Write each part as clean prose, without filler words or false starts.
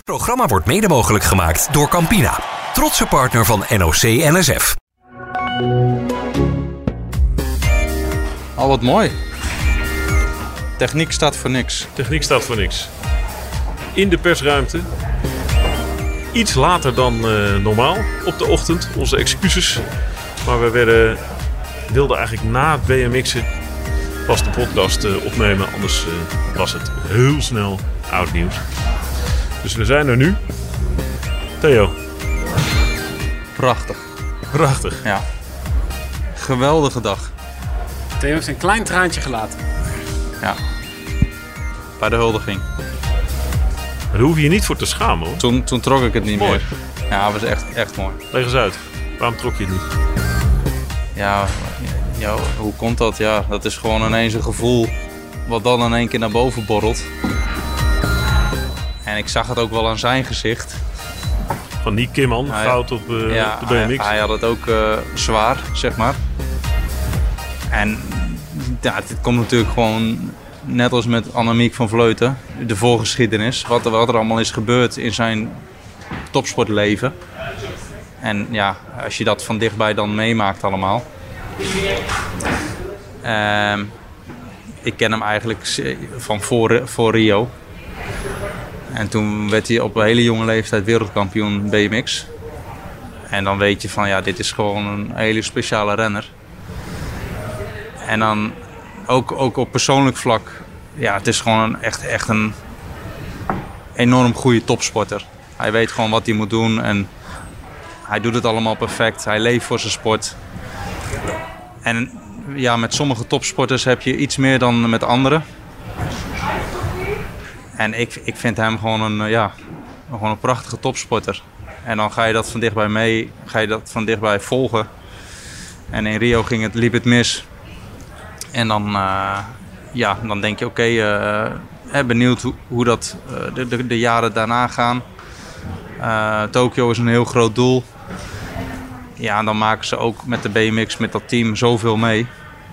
Het programma wordt mede mogelijk gemaakt door Campina, trotse partner van NOC-NSF. Oh, wat mooi. Techniek staat voor niks. Techniek staat voor niks. In de persruimte. Iets later dan normaal op de ochtend. Onze excuses. Maar we wilden eigenlijk na het BMX'en pas de podcast opnemen. Anders was het heel snel oud nieuws. Dus we zijn er nu. Theo. Prachtig. Prachtig. Ja. Geweldige dag. Theo heeft een klein traantje gelaten. Ja. Bij de huldiging. Daar hoef je je niet voor te schamen, hoor. Toen trok ik het niet Mooi. meer. Ja, het was echt mooi. Leg eens uit. Waarom trok je het niet? Ja, hoe komt dat? Ja, dat is gewoon ineens een gevoel wat dan in één keer naar boven borrelt. En ik zag het ook wel aan zijn gezicht. Van Niek Kimman, goud op de BMX. Hij had het ook zwaar, zeg maar. En ja, dit komt natuurlijk gewoon, net als met Annemiek van Vleuten, de voorgeschiedenis. Wat er allemaal is gebeurd in zijn topsportleven. En ja, als je dat van dichtbij dan meemaakt allemaal. Ik ken hem eigenlijk van voor Rio. En toen werd hij op een hele jonge leeftijd wereldkampioen BMX. En dan weet je van, ja, dit is gewoon een hele speciale renner. En dan ook op persoonlijk vlak, ja, het is gewoon echt een enorm goede topsporter. Hij weet gewoon wat hij moet doen en hij doet het allemaal perfect. Hij leeft voor zijn sport. En ja, met sommige topsporters heb je iets meer dan met anderen. En ik vind hem gewoon een prachtige topsporter. En dan ga je dat van dichtbij volgen. En in Rio liep het mis. En dan denk je, oké, benieuwd hoe dat de jaren daarna gaan. Tokio is een heel groot doel. Ja, en dan maken ze ook met de BMX, met dat team, zoveel mee.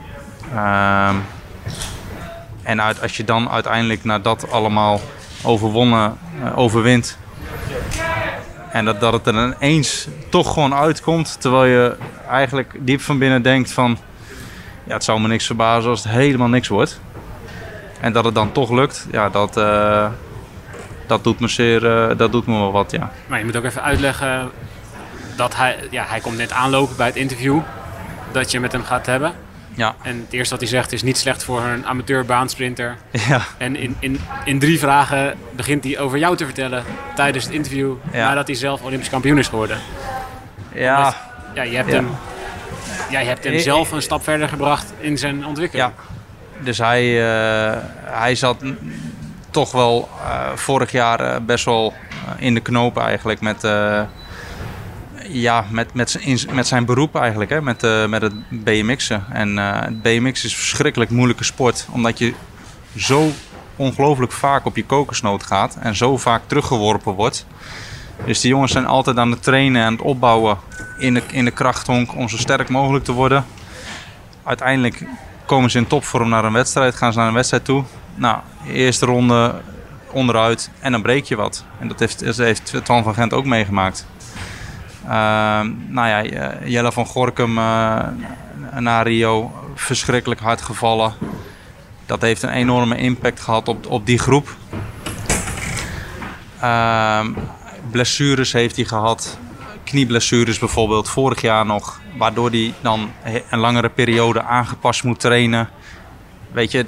En als je dan uiteindelijk naar dat allemaal overwint. En dat het er ineens toch gewoon uitkomt. Terwijl je eigenlijk diep van binnen denkt van, ja, het zou me niks verbazen als het helemaal niks wordt. En dat het dan toch lukt, ja, dat doet me wel wat, ja. Maar je moet ook even uitleggen dat hij komt net aanlopen bij het interview dat je met hem gaat hebben. Ja. En het eerste wat hij zegt is niet slecht voor een amateur baansprinter. Ja. En in 3 vragen begint hij over jou te vertellen tijdens het interview, nadat hij zelf Olympisch kampioen is geworden. Ja. Omdat, jij hebt hem zelf een stap verder gebracht in zijn ontwikkeling. Ja. Dus hij zat toch wel vorig jaar best wel in de knoop eigenlijk met zijn beroep eigenlijk, hè, met het BMX'en. En het BMX is een verschrikkelijk moeilijke sport, omdat je zo ongelooflijk vaak op je kokosnoot gaat en zo vaak teruggeworpen wordt. Dus die jongens zijn altijd aan het trainen en aan het opbouwen in de krachthonk om zo sterk mogelijk te worden. Uiteindelijk komen ze in topvorm naar een wedstrijd, gaan ze naar een wedstrijd toe. Nou, eerste ronde onderuit en dan breek je wat. En dat heeft Twan van Gent ook meegemaakt. Jelle van Gorkum na Rio, verschrikkelijk hard gevallen. Dat heeft een enorme impact gehad op die groep. Blessures heeft hij gehad. Knieblessures bijvoorbeeld, vorig jaar nog. Waardoor hij dan een langere periode aangepast moet trainen. Weet je,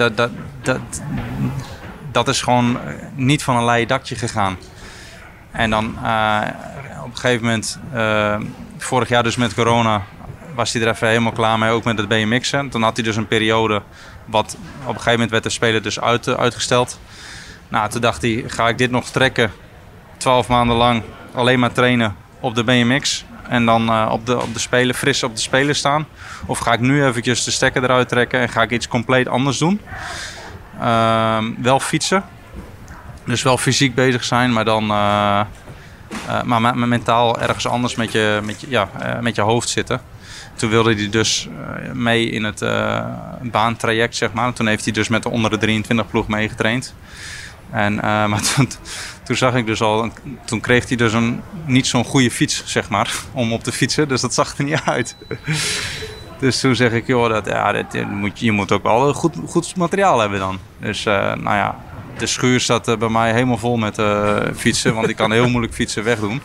dat is gewoon niet van een leien dakje gegaan. En dan op een gegeven moment, vorig jaar dus met corona, was hij er even helemaal klaar mee, ook met het BMX'en. Toen had hij dus een periode, wat op een gegeven moment werd de Spelen dus uitgesteld. Nou, toen dacht hij, ga ik dit nog trekken, 12 maanden lang alleen maar trainen op de BMX en dan op de Spelen, fris op de Spelen staan? Of ga ik nu eventjes de stekker eruit trekken en ga ik iets compleet anders doen? Wel fietsen, dus wel fysiek bezig zijn, maar dan maar mentaal ergens anders met je hoofd zitten. Toen wilde hij dus mee in het baantraject, zeg maar. Toen heeft hij dus met de onder de 23 ploeg meegetraind. Maar toen zag ik dus al, toen kreeg hij dus niet zo'n goede fiets, zeg maar, om op te fietsen. Dus dat zag er niet uit. Dus toen zeg ik, joh, je moet ook wel goed materiaal hebben dan. Dus de schuur staat bij mij helemaal vol met fietsen, want ik kan heel moeilijk fietsen wegdoen.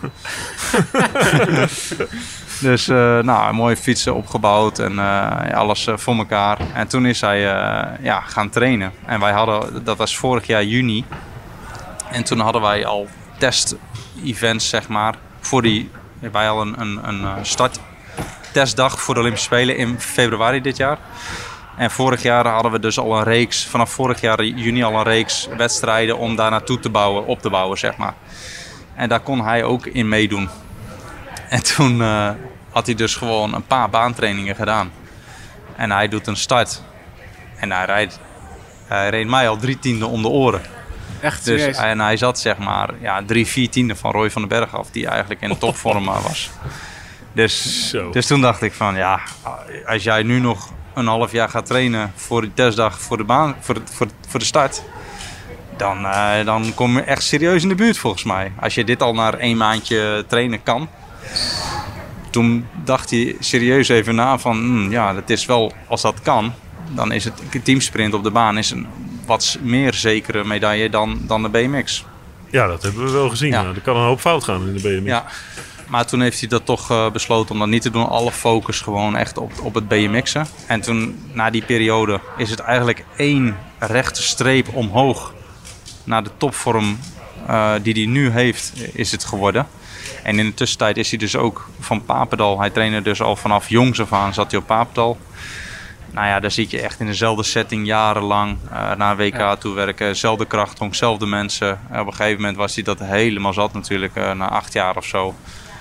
Dus mooie fietsen opgebouwd en alles voor elkaar. En toen is hij gaan trainen. En dat was vorig jaar juni. En toen hadden wij al test-events, zeg maar. Wij hadden een starttestdag voor de Olympische Spelen in februari dit jaar. En vorig jaar hadden we dus al een reeks, vanaf vorig jaar juni al een reeks wedstrijden om daar naartoe op te bouwen, zeg maar. En daar kon hij ook in meedoen. En toen had hij dus gewoon een paar baantrainingen gedaan. En hij doet een start. En hij reed mij al 3/10 om de oren. Echt dus, serieus? en hij zat zeg maar 3/4 van Roy van den Berg af, die eigenlijk in topvorm was. Dus toen dacht ik van als jij nu nog een half jaar gaat trainen voor die testdag voor de baan, voor de start, dan kom je echt serieus in de buurt volgens mij. Als je dit al na 1 maandje trainen kan. Toen dacht hij serieus even na van dat is wel, als dat kan, dan is het teamsprint op de baan is een wat meer zekere medaille dan de BMX. Ja, dat hebben we wel gezien. Ja. Er kan een hoop fout gaan in de BMX. Ja, maar toen heeft hij dat toch besloten om dat niet te doen. Alle focus gewoon echt op het BMX'en. En toen, na die periode, is het eigenlijk 1 rechte streep omhoog naar de topvorm die hij nu heeft, is het geworden. En in de tussentijd is hij dus ook van Papendal. Hij trainde dus al vanaf jongs af aan, zat hij op Papendal. Daar zit je echt in dezelfde setting jarenlang naar een WK toe werken. Zelfde krachthonk, zelfde mensen. Op een gegeven moment was hij dat helemaal zat natuurlijk, na 8 jaar of zo.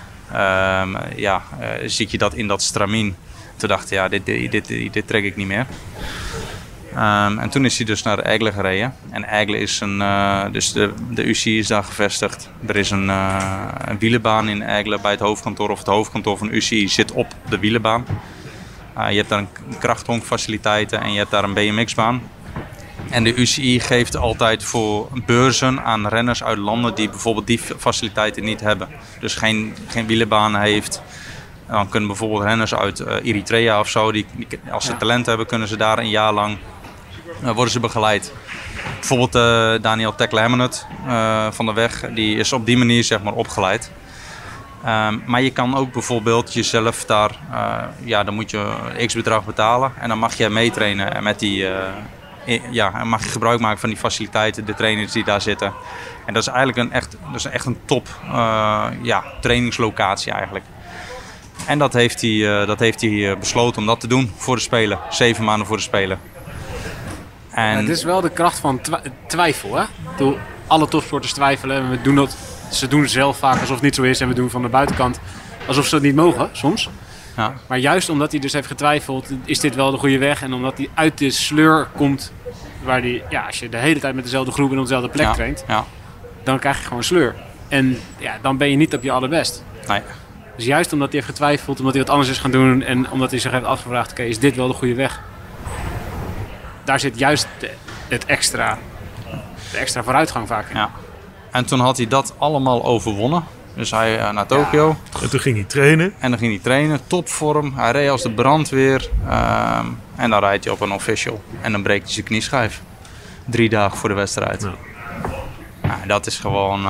Zit je dat in dat stramien. Toen dacht hij, dit trek ik niet meer. En toen is hij dus naar Aigle gereden. En Aigle is dus de UCI is daar gevestigd. Er is een wielenbaan in Aigle bij het hoofdkantoor. Of het hoofdkantoor van de UCI zit op de wielenbaan. Je hebt daar een krachthonkfaciliteiten en je hebt daar een BMX-baan. En de UCI geeft altijd voor beurzen aan renners uit landen die bijvoorbeeld die faciliteiten niet hebben. Dus geen wielenbaan heeft. Dan kunnen bijvoorbeeld renners uit Eritrea of zo, die als ze talent hebben, kunnen ze daar een jaar lang worden ze begeleid. Bijvoorbeeld Daniel Tekle-Hemmenut van de Weg, die is op die manier zeg maar opgeleid. Maar je kan ook bijvoorbeeld jezelf daar, dan moet je x bedrag betalen en dan mag je meetrainen en met die, en mag je gebruik maken van die faciliteiten, de trainers die daar zitten. En dat is eigenlijk echt een top trainingslocatie eigenlijk. En dat heeft hij besloten om dat te doen voor de Spelen, 7 maanden voor de Spelen. En het is wel de kracht van twijfel, hè? Alle topsporters twijfelen en we doen dat. Ze doen zelf vaak alsof het niet zo is en we doen van de buitenkant alsof ze het niet mogen, soms. Ja. Maar juist omdat hij dus heeft getwijfeld, is dit wel de goede weg. En omdat hij uit de sleur komt, waar hij, als je de hele tijd met dezelfde groep en op dezelfde plek traint, dan krijg je gewoon sleur. En dan ben je niet op je allerbest. Nee. Dus juist omdat hij heeft getwijfeld, omdat hij wat anders is gaan doen en omdat hij zich heeft afgevraagd, oké, is dit wel de goede weg? Daar zit juist de extra vooruitgang vaak in. Ja. En toen had hij dat allemaal overwonnen. Dus hij naar Tokio. Ja. En toen ging hij trainen. En dan ging hij trainen, topvorm. Hij reed als de brandweer. En dan rijdt hij op een official. En dan breekt hij zijn knieschijf. 3 dagen voor de wedstrijd. Ja. Dat is gewoon...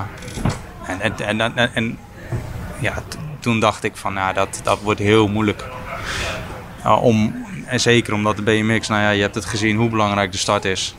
toen dacht ik van, dat wordt heel moeilijk. En zeker omdat de BMX, je hebt het gezien hoe belangrijk de start is.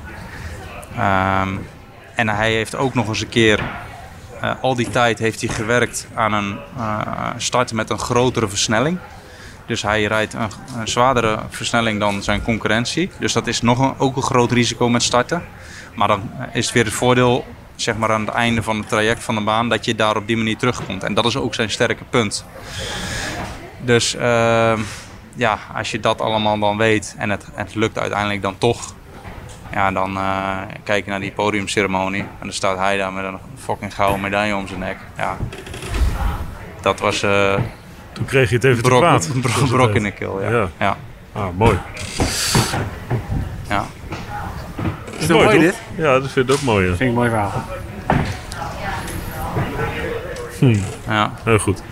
En hij heeft ook nog eens een keer, al die tijd heeft hij gewerkt aan een start met een grotere versnelling. Dus hij rijdt een zwaardere versnelling dan zijn concurrentie. Dus dat is ook een groot risico met starten. Maar dan is het weer het voordeel, zeg maar aan het einde van het traject van de baan, dat je daar op die manier terugkomt. En dat is ook zijn sterke punt. Dus als je dat allemaal dan weet en het lukt uiteindelijk dan toch... dan kijk je naar die podiumceremonie en dan staat hij daar met een fucking gouden medaille om zijn nek. Ja, dat was... Toen kreeg je het even te kwaad. Brok in de keel, ja. Ah, mooi. Ja. Is dat mooi dit? Ja, dat vind ik ook mooi. Ja. Dat vind ik een mooi verhaal. Ja. Heel goed.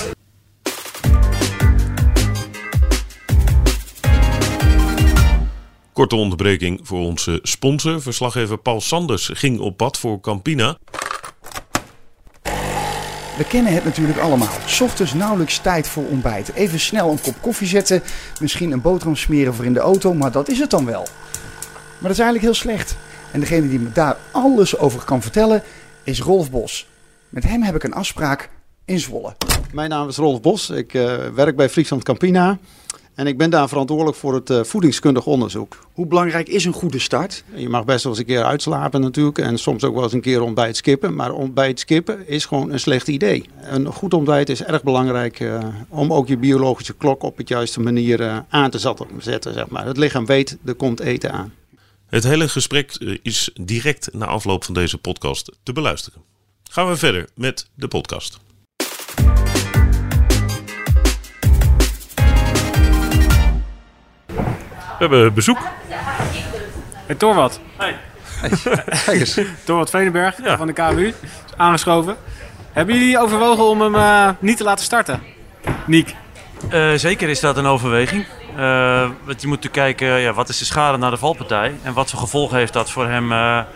Korte onderbreking voor onze sponsor. Verslaggever Paul Sanders ging op pad voor Campina. We kennen het natuurlijk allemaal. 's Ochtends nauwelijks tijd voor ontbijt. Even snel een kop koffie zetten, misschien een boterham smeren voor in de auto, maar dat is het dan wel. Maar dat is eigenlijk heel slecht. En degene die me daar alles over kan vertellen is Rolf Bos. Met hem heb ik een afspraak in Zwolle. Mijn naam is Rolf Bos. Ik werk bij Friesland Campina. En ik ben daar verantwoordelijk voor het voedingskundig onderzoek. Hoe belangrijk is een goede start? Je mag best wel eens een keer uitslapen natuurlijk. En soms ook wel eens een keer ontbijt skippen. Maar ontbijt skippen is gewoon een slecht idee. Een goed ontbijt is erg belangrijk om ook je biologische klok op de juiste manier aan te zetten. Zeg maar. Het lichaam weet, er komt eten aan. Het hele gesprek is direct na afloop van deze podcast te beluisteren. Gaan we verder met de podcast. We hebben bezoek. Hey, Torwald. Hey. Kijk eens. Torwald Veenenberg van de KWU is aangeschoven. Hebben jullie overwogen om hem niet te laten starten? Niek? Zeker is dat een overweging. Want je moet natuurlijk kijken, wat is de schade na de valpartij? En wat voor gevolgen heeft dat voor hem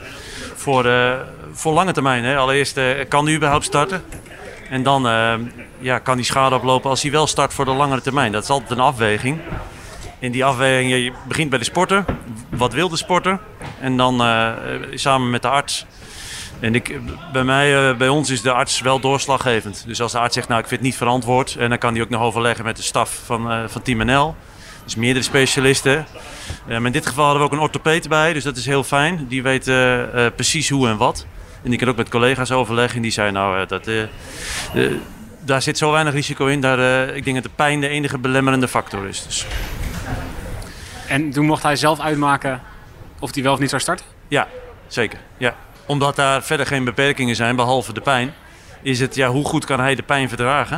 voor lange termijn? Hè? Allereerst, kan hij überhaupt starten? En dan kan die schade oplopen als hij wel start voor de langere termijn. Dat is altijd een afweging. In die afweging, je begint bij de sporter. Wat wil de sporter? En dan samen met de arts. En bij ons is de arts wel doorslaggevend. Dus als de arts zegt, nou ik vind het niet verantwoord. En dan kan hij ook nog overleggen met de staf van Team NL. Dus meerdere specialisten. Maar in dit geval hadden we ook een orthopeed bij. Dus dat is heel fijn. Die weet precies hoe en wat. En die kan ook met collega's overleggen. En die zei, nou daar zit zo weinig risico in. Ik denk dat de pijn de enige belemmerende factor is. Dus. En toen mocht hij zelf uitmaken of hij wel of niet zou starten? Ja, zeker. Ja. Omdat daar verder geen beperkingen zijn, behalve de pijn, is het hoe goed kan hij de pijn verdragen?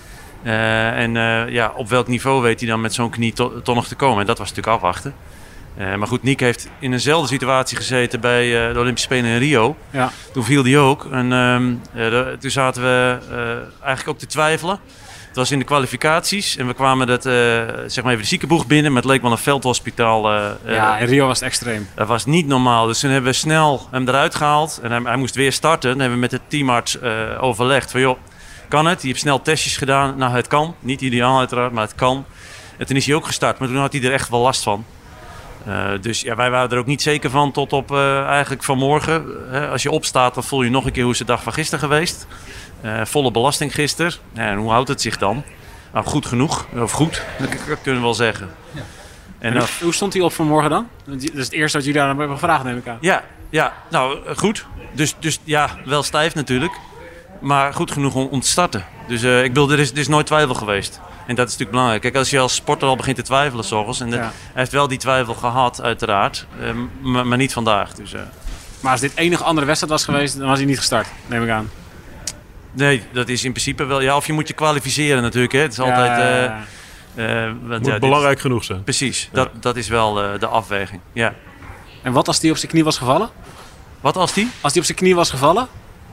Op welk niveau weet hij dan met zo'n knie toch nog te komen? En dat was natuurlijk afwachten. Maar goed, Niek heeft in eenzelfde situatie gezeten bij de Olympische Spelen in Rio. Ja. Toen viel hij ook. En toen zaten we eigenlijk ook te twijfelen. Het was in de kwalificaties en we kwamen even de ziekenboeg binnen, maar het leek wel een veldhospitaal. In Rio was het extreem. Dat was niet normaal. Dus toen hebben we snel hem eruit gehaald en hij moest weer starten. Dan hebben we met de teamarts overlegd van joh, kan het? Die heeft snel testjes gedaan. Nou, het kan. Niet ideaal uiteraard, maar het kan. En toen is hij ook gestart, maar toen had hij er echt wel last van. Dus wij waren er ook niet zeker van tot op eigenlijk vanmorgen. Als je opstaat, dan voel je nog een keer hoe is de dag van gisteren geweest. Volle belasting gisteren. En hoe houdt het zich dan? Nou, goed genoeg. Of goed, dat kunnen we wel zeggen. Ja. En hoe stond hij op vanmorgen dan? Dat is het eerste wat jullie daar hebben gevraagd, neem ik aan. Ja, nou goed. Dus wel stijf natuurlijk. Maar goed genoeg om te starten. Dus er is nooit twijfel geweest. En dat is natuurlijk belangrijk. Kijk, als je als sporter al begint te twijfelen 's ochtends. En hij heeft wel die twijfel gehad, uiteraard. Maar niet vandaag. Dus, Maar als dit enige andere wedstrijd was geweest, dan was hij niet gestart, neem ik aan. Nee, dat is in principe wel. Ja, of je moet je kwalificeren natuurlijk. Hè. Het is altijd. Moet belangrijk genoeg zijn. Precies, dat is wel de afweging. Ja. En wat als hij op zijn knie was gevallen? Wat als die? Als hij op zijn knie was gevallen?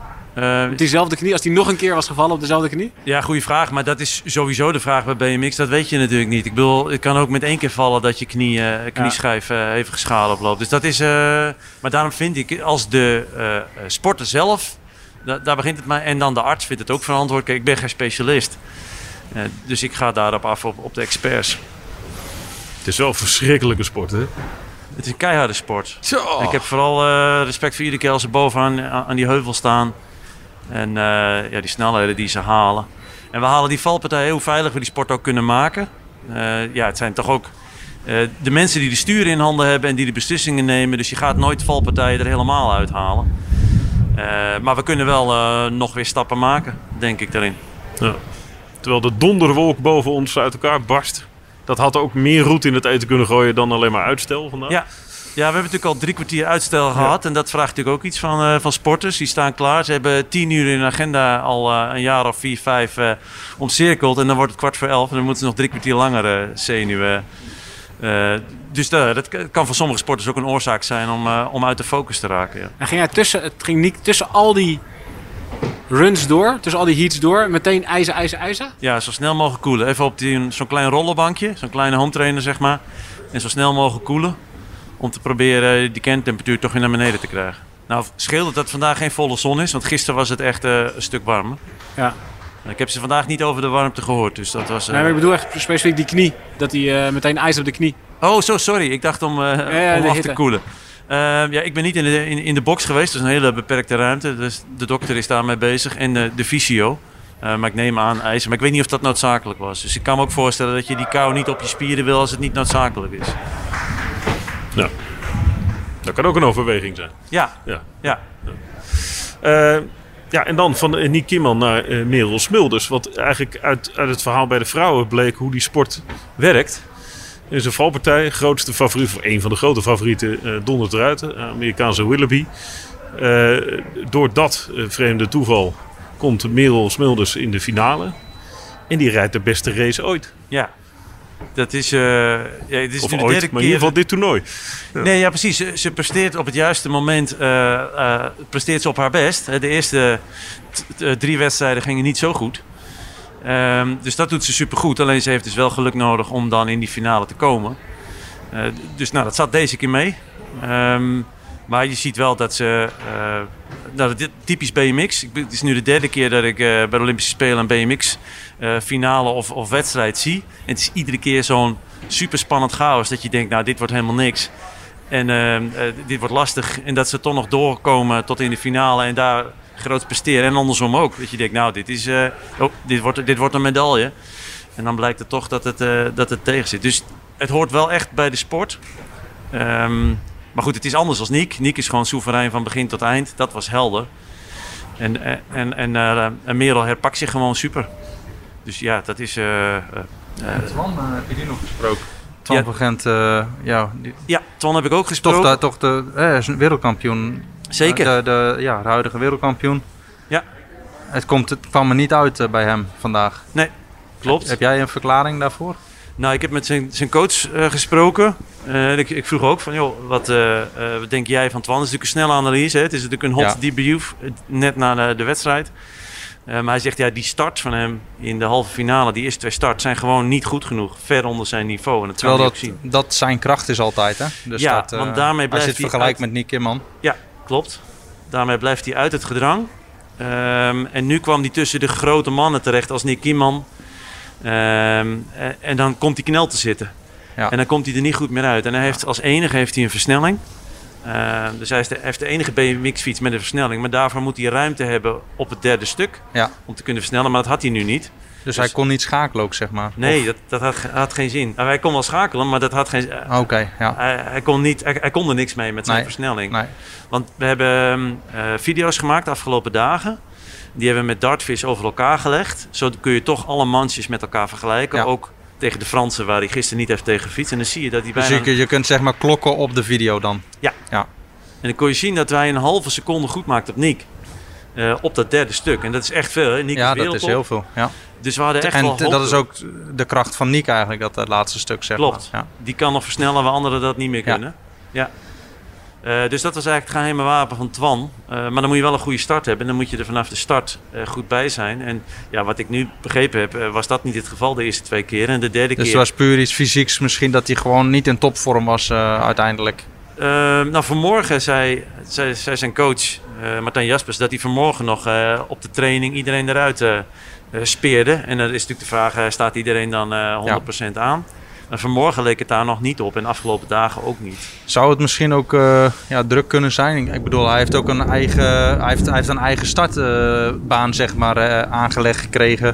Op diezelfde knie, als hij nog een keer was gevallen op dezelfde knie? Ja, goede vraag. Maar dat is sowieso de vraag bij BMX. Dat weet je natuurlijk niet. Ik bedoel, het kan ook met 1 keer vallen dat je knieschijf even schade oploopt. Dus dat is. Maar daarom vind ik, als de sporter zelf. Daar begint het mij. En dan de arts vindt het ook verantwoord. Kijk, ik ben geen specialist. Dus ik ga daarop af op de experts. Het is wel een verschrikkelijke sport, hè? Het is een keiharde sport. Zo. Ik heb vooral respect voor iedere keer als ze bovenaan aan die heuvel staan. En die snelheden die ze halen. En we halen die valpartijen hoe veilig we die sport ook kunnen maken. Het zijn toch ook de mensen die de sturen in handen hebben en die de beslissingen nemen. Dus je gaat nooit valpartijen er helemaal uithalen. Maar we kunnen wel nog weer stappen maken, denk ik daarin. Ja. Terwijl de donderwolk boven ons uit elkaar barst. Dat had ook meer roet in het eten kunnen gooien dan alleen maar uitstel vandaag. Ja, we hebben natuurlijk al 3 kwartier uitstel gehad. En dat vraagt natuurlijk ook iets van sporters. Die staan klaar. Ze hebben 10 uur in de agenda al een jaar of 4, 5 omcirkeld. En dan wordt het 11:15 en dan moeten ze nog 3 kwartier langer zenuwen. Dus dat kan voor sommige sporters ook een oorzaak zijn om uit de focus te raken. Ja. En ging Niek tussen al die runs door, tussen al die heats door, meteen ijzer? Ja, zo snel mogelijk koelen. Even op zo'n klein rollenbankje, zo'n kleine home trainer zeg maar. En zo snel mogelijk koelen. Om te proberen die kerntemperatuur toch weer naar beneden te krijgen. Nou, scheelt dat vandaag geen volle zon is, want gisteren was het echt een stuk warmer. Ja. Ik heb ze vandaag niet over de warmte gehoord, dus dat was... Nee, maar ik bedoel echt specifiek die knie. Dat hij meteen ijs op de knie. Oh, zo sorry. Ik dacht om af te koelen. Ik ben niet in de box geweest. Dat is een hele beperkte ruimte. Dus de dokter is daarmee bezig en de fysio. Maar ik neem aan ijzer. Maar ik weet niet of dat noodzakelijk was. Dus ik kan me ook voorstellen dat je die kou niet op je spieren wil als het niet noodzakelijk is. Nou, dat kan ook een overweging zijn. Ja. En dan van Niek Kimman naar Merel Smulders. Wat eigenlijk uit het verhaal bij de vrouwen bleek hoe die sport werkt. Er is een valpartij, grootste favoriet, of een van de grote favorieten, dondert eruit. Amerikaanse Willoughby. Door dat vreemde toeval komt Merel Smulders in de finale. En die rijdt de beste race ooit. Ja. Dat is, het is of nu de ooit, derde maar keer. in ieder geval dit toernooi. Ja. Nee, ja precies. Ze presteert op het juiste moment presteert ze op haar best. De eerste 3 wedstrijden gingen niet zo goed. Dus dat doet ze supergoed. Alleen ze heeft dus wel geluk nodig om dan in die finale te komen. Dus dat zat deze keer mee. Maar je ziet wel dat ze... dit typisch BMX. Het is nu de derde keer dat ik bij de Olympische Spelen een BMX finale of wedstrijd zie. En het is iedere keer zo'n super spannend chaos. Dat je denkt, nou dit wordt helemaal niks. En dit wordt lastig. En dat ze toch nog doorkomen tot in de finale en daar groot presteren. En andersom ook. Dat je denkt, nou dit wordt een medaille. En dan blijkt het toch dat het tegen zit. Dus het hoort wel echt bij de sport. Maar goed, het is anders als Niek. Niek is gewoon soeverein van begin tot eind. Dat was helder. En Merel herpakt zich gewoon super. Dus ja, dat is... Twan, heb je die nog gesproken? Twan van Gent, Ja, Twan heb ik ook gesproken. Toch is een wereldkampioen. Zeker. De huidige wereldkampioen. Ja. Het kwam er niet uit bij hem vandaag. Nee, klopt. Heb jij een verklaring daarvoor? Nou, ik heb met zijn coach gesproken. Ik vroeg ook van, joh, wat denk jij van Twan? Het is natuurlijk een snelle analyse. Hè? Het is natuurlijk een hot debrief net na de wedstrijd. Maar hij zegt, ja, die start van hem in de halve finale, die eerste 2 starts, zijn gewoon niet goed genoeg. Ver onder zijn niveau. En dat terwijl dat zijn kracht is altijd, hè? De start, want daarmee blijft hij vergelijkt met Niek Kimman. Ja, klopt. Daarmee blijft hij uit het gedrang. En nu kwam hij tussen de grote mannen terecht als Niek Kimman. En dan komt hij knel te zitten. Ja. En dan komt hij er niet goed meer uit. En hij heeft, als enige heeft hij een versnelling. Dus hij heeft de enige BMX-fiets met een versnelling. Maar daarvoor moet hij ruimte hebben op het derde stuk. Ja. Om te kunnen versnellen. Maar dat had hij nu niet. Dus hij kon niet schakelen ook, zeg maar? Nee, dat had geen zin. Hij kon wel schakelen, maar dat had geen zin. Ja. Hij kon er niks mee met zijn versnelling. Nee. Want we hebben video's gemaakt de afgelopen dagen. Die hebben we met Dartfish over elkaar gelegd. Zo kun je toch alle mansjes met elkaar vergelijken. Ja. Ook tegen de Fransen, waar hij gisteren niet heeft tegen gefietst. En dan zie je dat hij bijna... Dus je kunt zeg maar klokken op de video dan? Ja. En dan kon je zien dat wij een halve seconde goed maakten op Niek. Op dat derde stuk. En dat is echt veel. Hè? Niek is dat is heel veel. Ja. Dus we hadden echt wel hoop. Dat is ook de kracht van Niek eigenlijk, dat laatste stuk. Zeg Klopt. Maar. Ja. Die kan nog versnellen waar anderen dat niet meer kunnen. Ja. Dus dat was eigenlijk het geheime wapen van Twan. Maar dan moet je wel een goede start hebben. En dan moet je er vanaf de start goed bij zijn. En ja, wat ik nu begrepen heb, was dat niet het geval de eerste 2 keer. En de derde keer... Dus het was puur iets fysieks misschien dat hij gewoon niet in topvorm was uiteindelijk? Vanmorgen zei zijn coach Martijn Jaspers dat hij vanmorgen nog op de training iedereen eruit speerde. En dan is natuurlijk de vraag, staat iedereen dan 100% aan? Maar vanmorgen leek het daar nog niet op en de afgelopen dagen ook niet. Zou het misschien ook druk kunnen zijn? Ik bedoel, hij heeft ook een eigen startbaan zeg maar, aangelegd gekregen.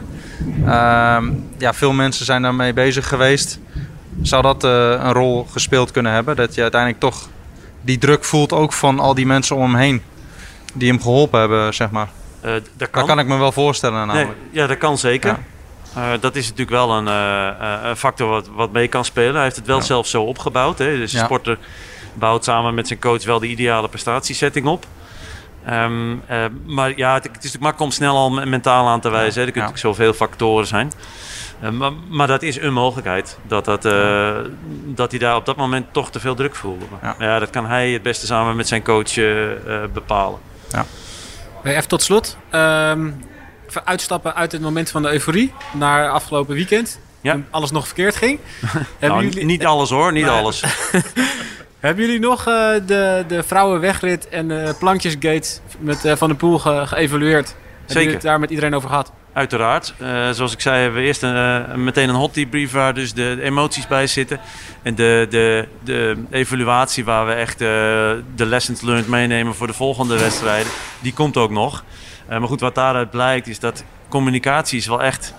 Veel mensen zijn daarmee bezig geweest. Zou dat een rol gespeeld kunnen hebben? Dat je uiteindelijk toch die druk voelt ook van al die mensen om hem heen. Die hem geholpen hebben, zeg maar. Dat kan ik me wel voorstellen namelijk. Nee, ja, dat kan zeker. Ja. Dat is natuurlijk wel een factor wat mee kan spelen. Hij heeft het wel zelf zo opgebouwd. Hè? Dus de sporter bouwt samen met zijn coach wel de ideale prestatiesetting op. Maar ja, het is natuurlijk makkelijk om snel al mentaal aan te wijzen. Hè? Er kunnen natuurlijk zoveel factoren zijn. Maar dat is een mogelijkheid. Dat hij daar op dat moment toch te veel druk voelde. Ja, dat kan hij het beste samen met zijn coach bepalen. Ja. Even tot slot. Even uitstappen uit het moment van de euforie naar afgelopen weekend. Ja. Toen alles nog verkeerd ging. Niet alles hoor, niet alles. Hebben jullie nog de vrouwenwegrit en de plankjesgate met Van der Poel geëvalueerd? Zeker. Hebben jullie het daar met iedereen over gehad? Uiteraard. Zoals ik zei, hebben we eerst meteen een hot debrief waar dus de emoties bij zitten. En de evaluatie waar we echt de lessons learned meenemen voor de volgende wedstrijden. Die komt ook nog. Maar goed, wat daaruit blijkt is dat communicatie is wel echt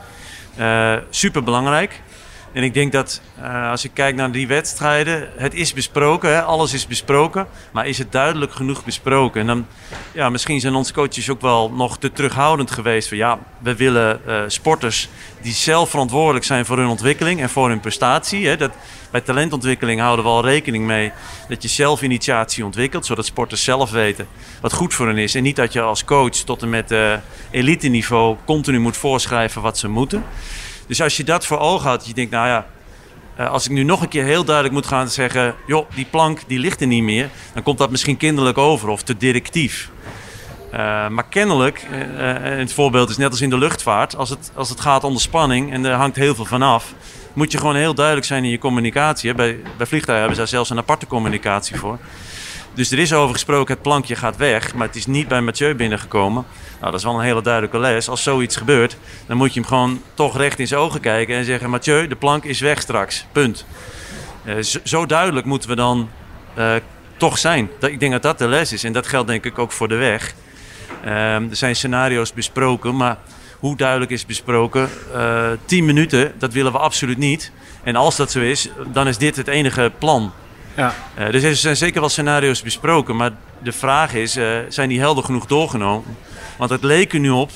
super belangrijk. En ik denk dat als je kijkt naar die wedstrijden, het is besproken, hè? Alles is besproken. Maar is het duidelijk genoeg besproken? En dan, misschien zijn onze coaches ook wel nog te terughoudend geweest. Van we willen sporters die zelf verantwoordelijk zijn voor hun ontwikkeling en voor hun prestatie. Hè? Bij talentontwikkeling houden we al rekening mee dat je zelf initiatie ontwikkelt. Zodat sporters zelf weten wat goed voor hen is. En niet dat je als coach tot en met elite niveau continu moet voorschrijven wat ze moeten. Dus als je dat voor ogen had, je denkt, als ik nu nog een keer heel duidelijk moet gaan zeggen, joh, die plank die ligt er niet meer, dan komt dat misschien kinderlijk over of te directief. Maar kennelijk, het voorbeeld is net als in de luchtvaart, als het gaat om de spanning en er hangt heel veel vanaf, moet je gewoon heel duidelijk zijn in je communicatie. Bij vliegtuigen hebben ze daar zelfs een aparte communicatie voor. Dus er is over gesproken, het plankje gaat weg, maar het is niet bij Mathieu binnengekomen. Nou, dat is wel een hele duidelijke les. Als zoiets gebeurt, dan moet je hem gewoon toch recht in zijn ogen kijken en zeggen, Mathieu, de plank is weg straks. Punt. Zo duidelijk moeten we dan toch zijn. Ik denk dat dat de les is en dat geldt denk ik ook voor de weg. Er zijn scenario's besproken, maar hoe duidelijk is besproken? 10 minuten, dat willen we absoluut niet. En als dat zo is, dan is dit het enige plan. Ja. Dus er zijn zeker wel scenario's besproken, maar de vraag is, zijn die helder genoeg doorgenomen? Want het leek er nu op,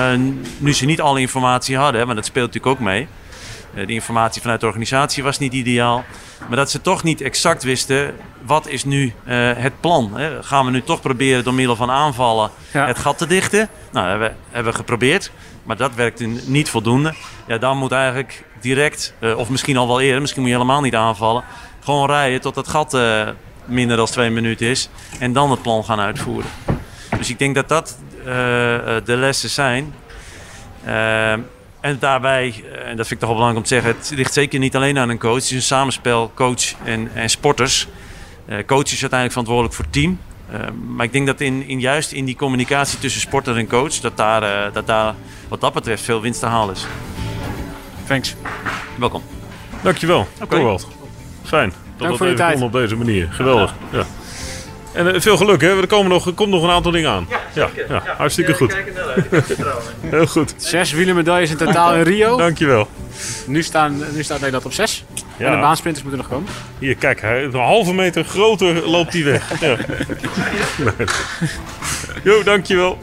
nu ze niet alle informatie hadden, maar dat speelt natuurlijk ook mee. De informatie vanuit de organisatie was niet ideaal. Maar dat ze toch niet exact wisten, wat is nu het plan? Hè? Gaan we nu toch proberen door middel van aanvallen het gat te dichten? Nou, dat hebben we geprobeerd, maar dat werkte niet voldoende. Ja, dan moet eigenlijk direct, of misschien al wel eerder, misschien moet je helemaal niet aanvallen. Gewoon rijden tot het gat minder dan 2 minuten is. En dan het plan gaan uitvoeren. Dus ik denk dat dat de lessen zijn. En daarbij, en dat vind ik toch wel belangrijk om te zeggen, het ligt zeker niet alleen aan een coach. Het is een samenspel coach en sporters. Coach is uiteindelijk verantwoordelijk voor het team. Maar ik denk dat juist in die communicatie tussen sporter en coach, dat daar wat dat betreft veel winst te halen is. Thanks. Welkom. Dankjewel. Torwald. Fijn dat we even kon op deze manier. Geweldig. Ja. En veel geluk, hè? Er komt nog een aantal dingen aan. Ja, hartstikke goed. Heel goed. 6 wielermedailles in totaal in Rio. Dankjewel. Nu staat Nederland op 6. Ja. En de baansprinters moeten nog komen. Hier, kijk, een halve meter groter loopt hij weg. Ja. Jo, dankjewel.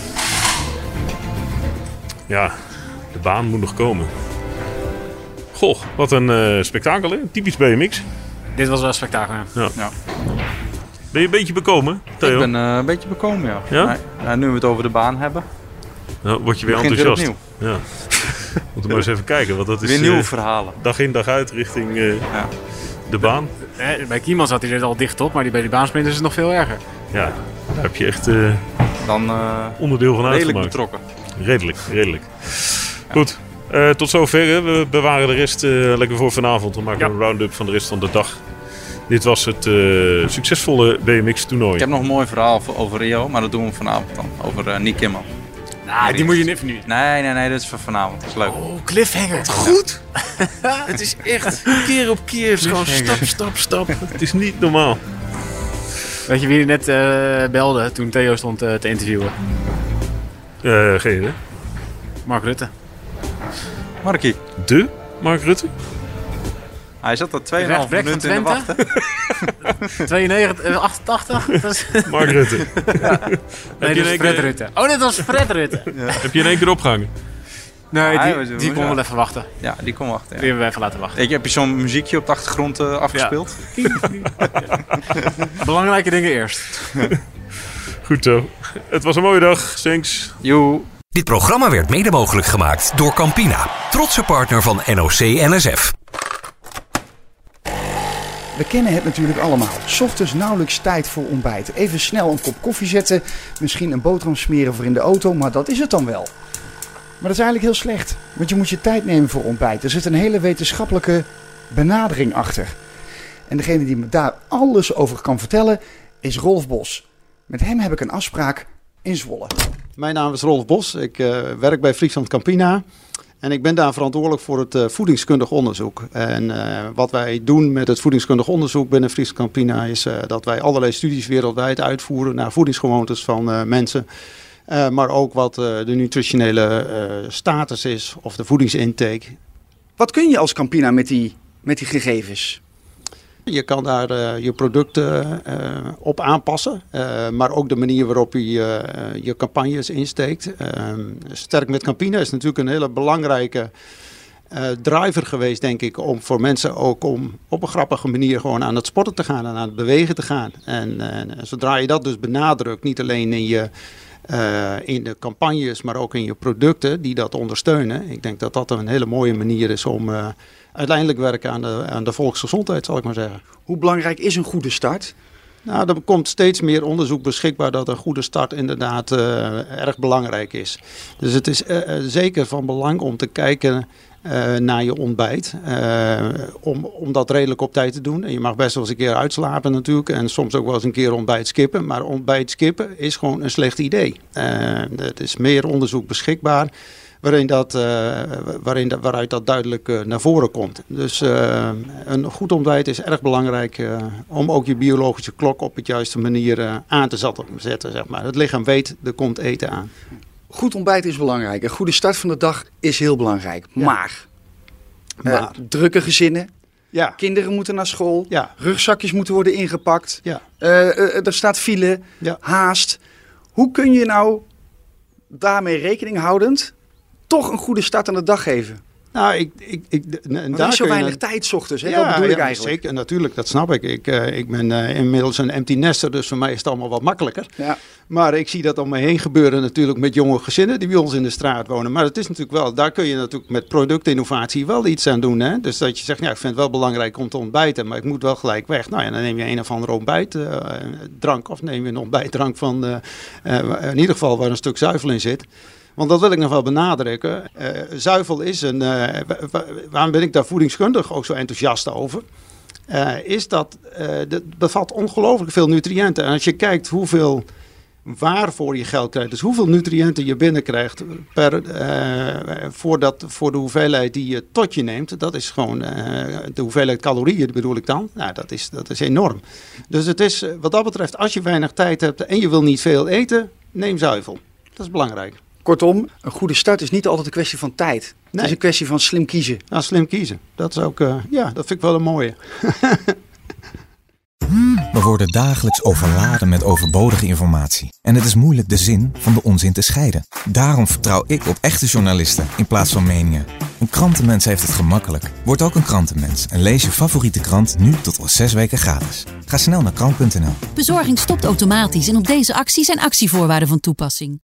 Ja, de baan moet nog komen. Goh, wat een spektakel, hè? Typisch BMX. Dit was wel een spektakel, ja. Ben je een beetje bekomen, Theo? Ik ben een beetje bekomen, ja. Ja? Nee, nu we het over de baan hebben. Nou, word je weer enthousiast. Weer opnieuw. Ja. Moeten we maar eens even kijken. Want dat is weer nieuwe verhalen. Dag in, dag uit richting de baan. Bij Kiemans zat hij er al dicht op, maar bij die baansprinters is het nog veel erger. Ja, daar heb je echt dan onderdeel van redelijk uitgemaakt. Betrokken. Redelijk. Ja. Goed, tot zover. We bewaren de rest lekker voor vanavond. Dan maken we een round-up van de rest van de dag. Dit was het succesvolle BMX-toernooi. Ik heb nog een mooi verhaal over Rio, maar dat doen we vanavond dan. Over Nick Kimmel. Nou, die moet je even nu. Nee, dat is voor vanavond. Dat is leuk. Oh, cliffhanger. Goed. Het is echt keer op keer. Gewoon stap. Het is niet normaal. Weet je wie je net belde toen Theo stond te interviewen? Geen idee. Mark Rutte. Markie. De Mark Rutte? Hij zat er 2,5 minuten in de wachten. 88. Mark Rutte. Ja. Nee, dat is Fred Rutte. Oh, dit was Fred Rutte. Ja. Heb je in één keer opgehangen? Nee, die kon wel even wachten. Ja, die kon wachten. Ja. Die hebben we even laten wachten. Ik heb je zo'n muziekje op de achtergrond afgespeeld. Ja. Belangrijke dingen eerst. Goed zo. Het was een mooie dag. Thanks. Joe. Dit programma werd mede mogelijk gemaakt door Campina, trotse partner van NOC-NSF. We kennen het natuurlijk allemaal. 's Ochtends nauwelijks tijd voor ontbijt. Even snel een kop koffie zetten, misschien een boterham smeren voor in de auto, maar dat is het dan wel. Maar dat is eigenlijk heel slecht, want je moet je tijd nemen voor ontbijt. Er zit een hele wetenschappelijke benadering achter. En degene die me daar alles over kan vertellen is Rolf Bos. Met hem heb ik een afspraak in Zwolle. Mijn naam is Rolf Bos, ik werk bij Friesland Campina. En ik ben daar verantwoordelijk voor het voedingskundig onderzoek. En wat wij doen met het voedingskundig onderzoek binnen Friesland Campina is dat wij allerlei studies wereldwijd uitvoeren naar voedingsgewoontes van mensen. Maar ook wat de nutritionele status is of de voedingsintake. Wat kun je als Campina met die gegevens? Je kan daar je producten op aanpassen, maar ook de manier waarop je je campagnes insteekt. Sterk met Campina is natuurlijk een hele belangrijke driver geweest, denk ik, om voor mensen ook om op een grappige manier gewoon aan het sporten te gaan en aan het bewegen te gaan. En zodra je dat dus benadrukt, niet alleen in de campagnes, maar ook in je producten die dat ondersteunen. Ik denk dat dat een hele mooie manier is om uiteindelijk werken aan de volksgezondheid, zal ik maar zeggen. Hoe belangrijk is een goede start? Nou, er komt steeds meer onderzoek beschikbaar dat een goede start inderdaad erg belangrijk is. Dus het is zeker van belang om te kijken naar je ontbijt. Om dat redelijk op tijd te doen. En je mag best wel eens een keer uitslapen natuurlijk. En soms ook wel eens een keer ontbijt skippen. Maar ontbijt skippen is gewoon een slecht idee. Er is meer onderzoek beschikbaar waaruit dat duidelijk naar voren komt. Dus een goed ontbijt is erg belangrijk om ook je biologische klok op het juiste manier aan te zetten. Zeg maar. Het lichaam weet, er komt eten aan. Goed ontbijt is belangrijk. Een goede start van de dag is heel belangrijk. Ja. Maar drukke gezinnen, kinderen moeten naar school, rugzakjes moeten worden ingepakt, er staat file, haast. Hoe kun je nou daarmee rekening houdend toch een goede start aan de dag geven? Nou, er is zo weinig tijd 's ochtends, hè? Dat bedoel ik eigenlijk. Zeker, natuurlijk, dat snap ik. Ik ben inmiddels een empty nester, dus voor mij is het allemaal wat makkelijker. Ja. Maar ik zie dat om me heen gebeuren natuurlijk met jonge gezinnen die bij ons in de straat wonen. Maar het is natuurlijk wel, daar kun je natuurlijk met productinnovatie wel iets aan doen. Hè? Dus dat je zegt, ik vind het wel belangrijk om te ontbijten, maar ik moet wel gelijk weg. Nou ja, dan neem je een of andere ontbijtdrank of neem je een ontbijtdrank van, in ieder geval waar een stuk zuivel in zit. Want dat wil ik nog wel benadrukken. Zuivel is waarom ben ik daar voedingskundig ook zo enthousiast over? Is dat bevat ongelooflijk veel nutriënten. En als je kijkt hoeveel waarvoor je geld krijgt, dus hoeveel nutriënten je binnenkrijgt voor de hoeveelheid die je tot je neemt, dat is gewoon de hoeveelheid calorieën, bedoel ik dan. Nou, dat is enorm. Dus het is wat dat betreft, als je weinig tijd hebt en je wil niet veel eten, neem zuivel. Dat is belangrijk. Kortom, een goede start is niet altijd een kwestie van tijd. Nee. Het is een kwestie van slim kiezen. Ja, slim kiezen. Dat is ook, dat vind ik wel een mooie. We worden dagelijks overladen met overbodige informatie. En het is moeilijk de zin van de onzin te scheiden. Daarom vertrouw ik op echte journalisten in plaats van meningen. Een krantenmens heeft het gemakkelijk. Word ook een krantenmens en lees je favoriete krant nu tot al 6 weken gratis. Ga snel naar krant.nl. Bezorging stopt automatisch en op deze actie zijn actievoorwaarden van toepassing.